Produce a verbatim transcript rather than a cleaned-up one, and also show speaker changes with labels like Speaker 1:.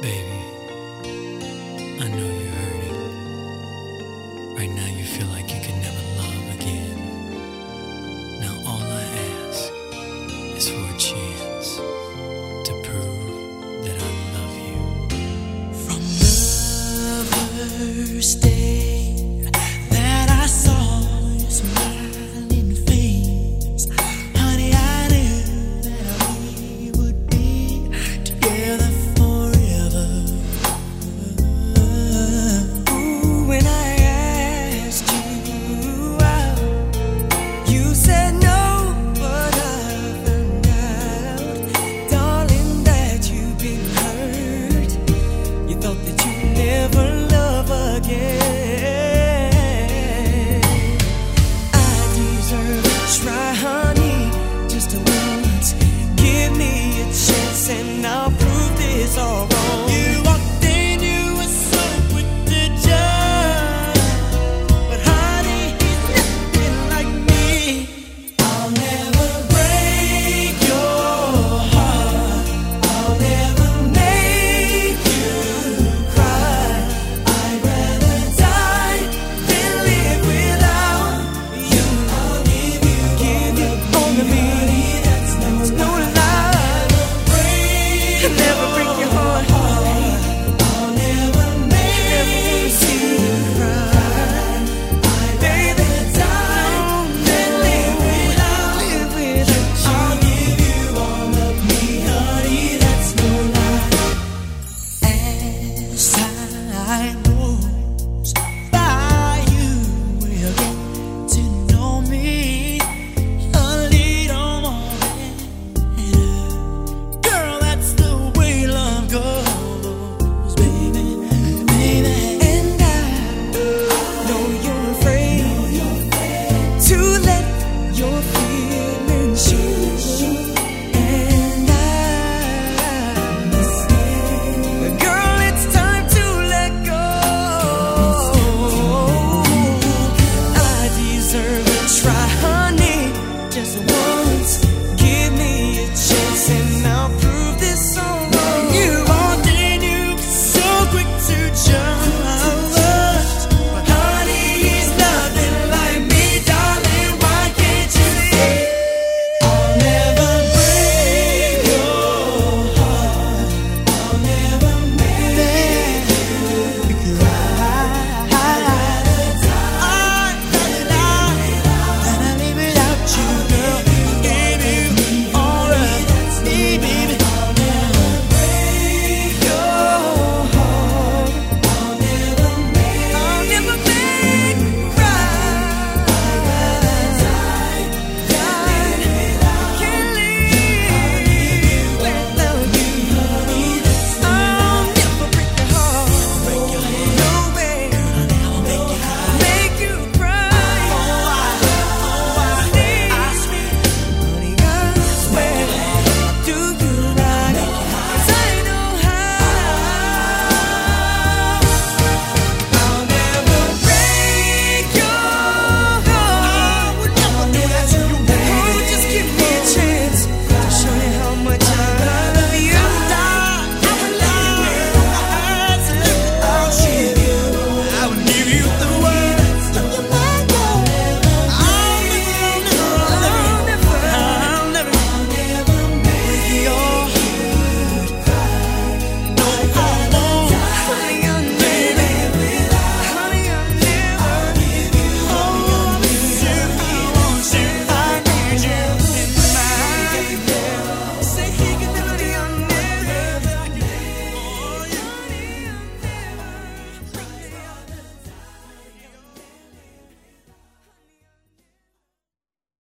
Speaker 1: Baby, I know you're hurting. Right now you feel like you can never love again. Now all I ask is for a chance to prove that I love you. From the first day that I saw your smiling face, honey, I knew that we would be together forever. Ooh, when I asked you out, you said no, but I found out, darling, that you've been hurt. You thought that you'd never love again. I deserve a try, honey, just once. Give me a chance and I'll prove this all wrong. You walked in, you were so quick to judge, but honey, he's nothing like me. I'll never break your heart. I'll never make you cry. I'd rather die than live without you. I'll give you, give you all of me. That's no lie. Never break your heart. I'll never make you cry. I'd rather die than live without, live without you. I'll give you all of me, honey, that's no lie. As time goes by, you will get to know me a little more better. Girl, that's the way love goes, baby, baby. And I know you're afraid to let your feelings show. And I'm scared, girl, it's time to let go. I deserve a try, honey, just once. Give me a chance and I'll prove this